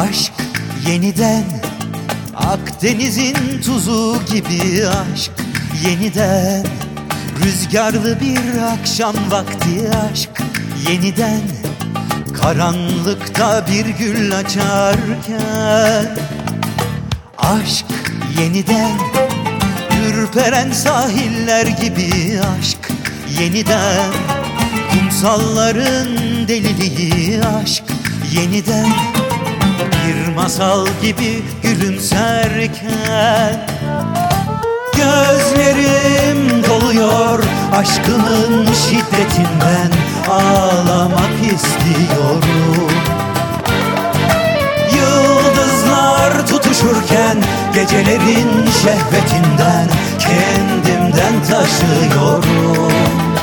Aşk yeniden, Akdeniz'in tuzu gibi aşk yeniden. Rüzgarlı bir akşam vakti aşk yeniden. Karanlıkta bir gül açarken aşk yeniden. Ürperen sahiller gibi aşk yeniden. Kumsalların deliliği aşk yeniden. Bir masal gibi gülümserken gözlerim doluyor aşkının şiddetinden. Ağlamak istiyorum. Yıldızlar tutuşurken gecelerin şehvetinden kendimden taşıyorum.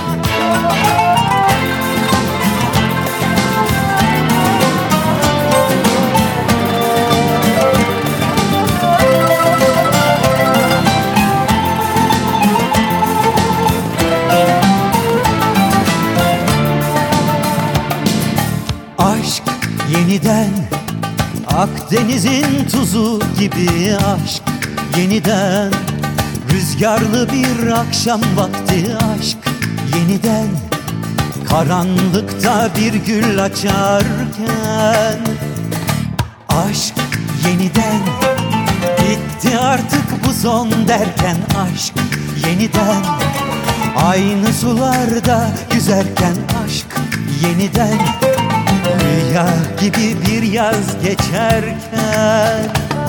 Aşk yeniden, Akdeniz'in tuzu gibi aşk yeniden. Rüzgarlı bir akşam vakti aşk yeniden. Karanlıkta bir gül açarken aşk yeniden. Bitti artık bu son derken aşk yeniden. Aynı sularda yüzerken aşk yeniden. Rüya gibi bir yaz geçerken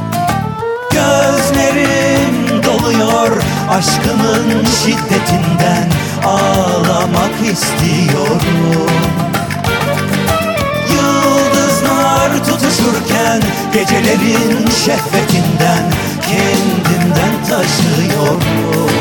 gözlerim doluyor aşkının şiddetinden. Ağlamak istiyorum. Yıldızlar tutuşurken gecelerin şehvetinden kendimden taşıyorum.